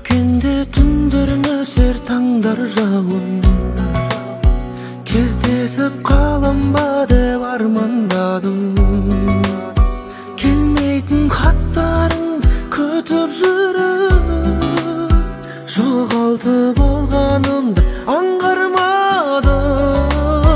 Өткенде түндер нөсер таңдар жауын, кездесіп қалам ба деп армандадым. Келмейтін хаттарыңды күтіп жүріп, жоғалтып алғанымды аңғармадым.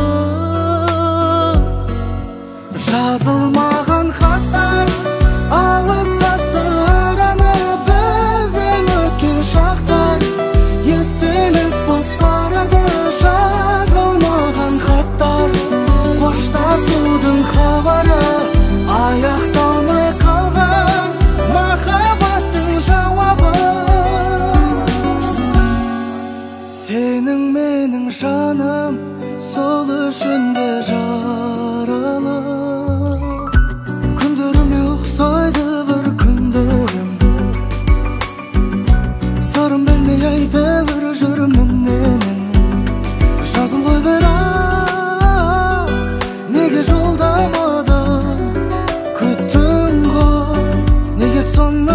Жазылмаған хаттар алыстатты араны, біздің өткен шақтар естелік боп барады. Жазылмаған хаттар, қоштасудың хабары, аяқталмай қалған махаббаттың жауабы. Сенің менің жаным, сол үшін де жаралы. Күндеріме ұқсайды бір күндерім, сырым білмей айтып жүрмін. Жазым ғой бірақ, неге жолдамадың? Күттің ғой, неге соны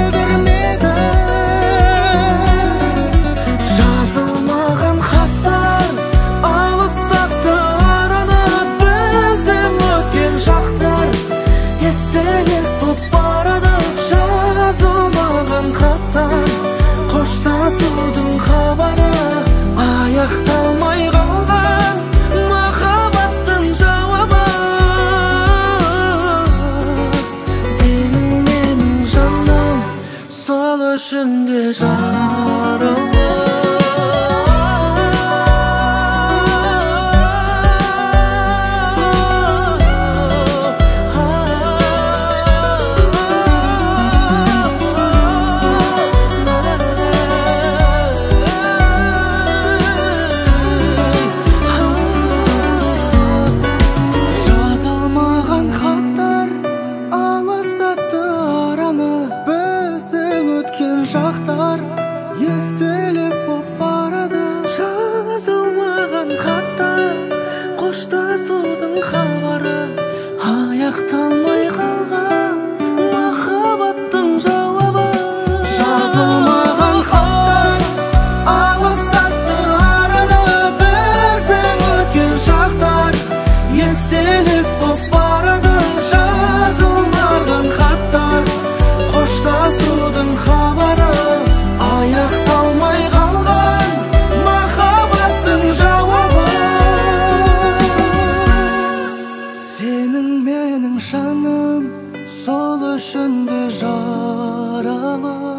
білдірмедің? Жазылмаған хаттар алыстатты араны, біздің өткен шақтар естелік боп барады. Жазылмаған хаттар, қоштасудың хабары, аяқталмай қалған махаббаттың жауабы. Сенің менің жаным, сол үшін де жаралы. Шақтар естелік боп барады. Жазылмаған хаттар, қоштасудың хабары, аяқталмай қалған махаббаттың жауабы. Жазылмаған хаттар алыстатты араны, біздің өткен шақтар естелік боп барады. Жазылмаған хаттар, қоштасудың хабары, аяқталмай қалған махаббаттың жауабы. Сенің менің жаным, сол үшін де жаралы.